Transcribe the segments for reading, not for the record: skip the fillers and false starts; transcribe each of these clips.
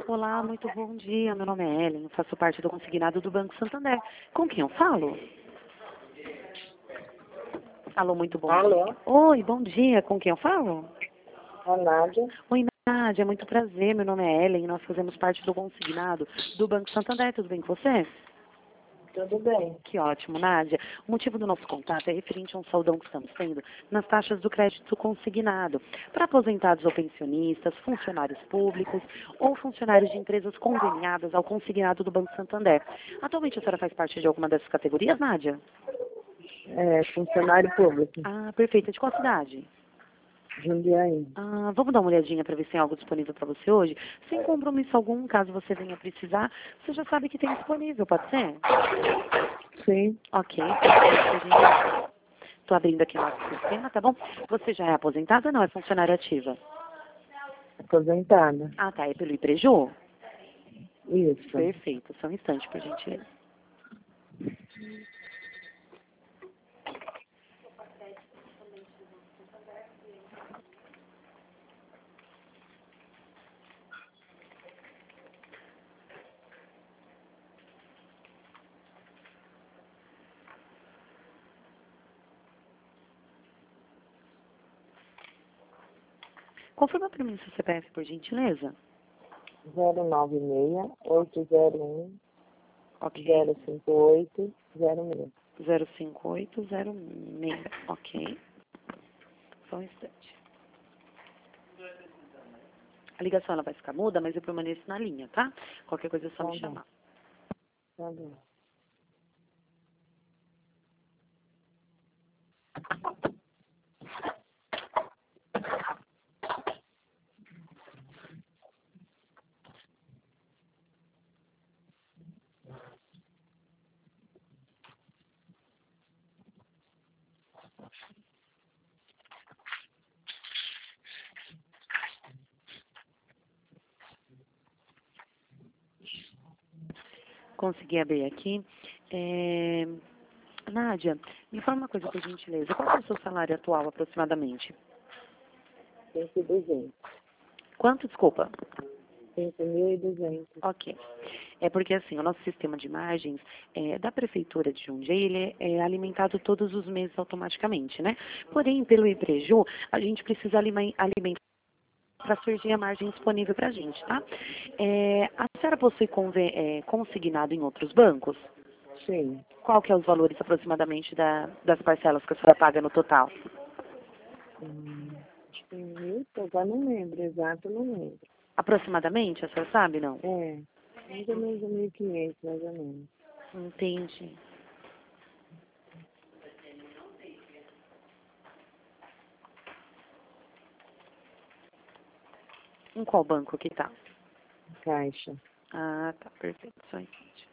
Olá, muito bom dia. Meu nome é Ellen, faço parte do consignado do Banco Santander. Com quem eu falo? Alô, muito bom Alô, dia. Oi, bom dia. Com quem eu falo? a Nádia. Oi, Nádia, muito prazer. Meu nome é Ellen, nós fazemos parte do consignado do Banco Santander. Tudo bem com você? Tudo bem? Que ótimo, Nádia. O motivo do nosso contato é referente a um saldão que estamos tendo nas taxas do crédito consignado para aposentados ou pensionistas, funcionários públicos ou funcionários de empresas conveniadas ao consignado do Banco Santander. Atualmente a senhora faz parte de alguma dessas categorias, Nádia? É, funcionário público, Ah, perfeita. De qual cidade? Jundiaí. Ah, vamos dar uma olhadinha para ver se tem algo disponível para você hoje? Sem compromisso algum, caso você venha precisar, você já sabe que tem disponível, pode ser? Sim, Ok. Estou abrindo aqui nosso sistema, tá bom? Você já é aposentada ou não? É funcionária ativa? aposentada. Ah, tá. É pelo IPREJU? Isso. Perfeito. Só um instante, por gentileza. Confirma para mim seu CPF, por gentileza. 096-801-058-06. Ok. 05806. Ok. Só um instante. A ligação ela vai ficar muda, mas eu permaneço na linha, tá? Qualquer coisa é só Tá me bom, chamar. tá bom. Consegui abrir aqui. Nádia, me fala uma coisa, por gentileza. Qual é o seu salário atual, aproximadamente? 5.200. Quanto, desculpa? 5.200. Ok. É porque, assim, o nosso sistema de margens da Prefeitura de Jundiaí, ele é alimentado todos os meses automaticamente, né? Porém, pelo IPREJU, a gente precisa alimentar para surgir a margem disponível para a gente, tá? A senhora possui consignado em outros bancos? Sim. Qual que é os valores aproximadamente das parcelas que a senhora paga no total? Acho que 1.000, eu já não lembro, exato, não lembro. Aproximadamente, a senhora sabe, não? É, mais ou menos 1.500, mais ou menos. Entendi. Em qual banco que tá? Caixa. Ah, tá, perfeito. Só um instante.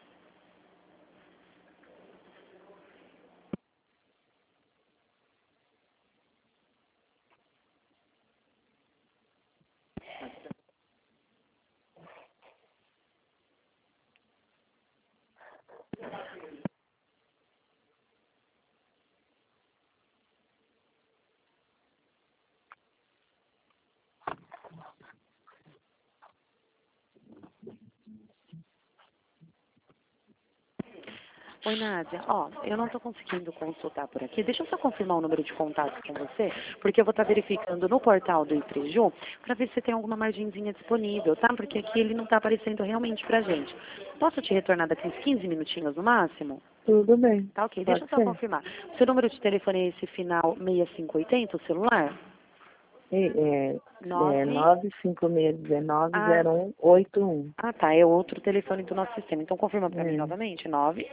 Oi, Nádia. Ó, eu não estou conseguindo consultar por aqui. Deixa eu só confirmar o número de contato com você, porque eu vou estar verificando no portal do IPREJU para ver se tem alguma margenzinha disponível, tá? Porque aqui ele não está aparecendo realmente pra gente. Posso te retornar daqui uns 15 minutinhos no máximo? Tudo bem, Tá, ok. Deixa pode eu só ser. confirmar. Seu número de telefone é esse final 6580, o celular? É 9. 95619 0181. Tá. É outro telefone do nosso sistema. Então confirma para mim É, novamente. 9.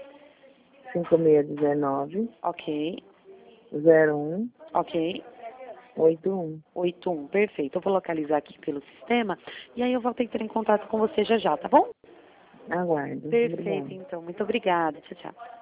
5619 Ok. 0181. Ok. 81. Perfeito. Eu vou localizar aqui pelo sistema e aí eu volto a entrar em contato com você já já, tá bom? Aguardo. Perfeito, Obrigada. então. Muito obrigada. Tchau, tchau.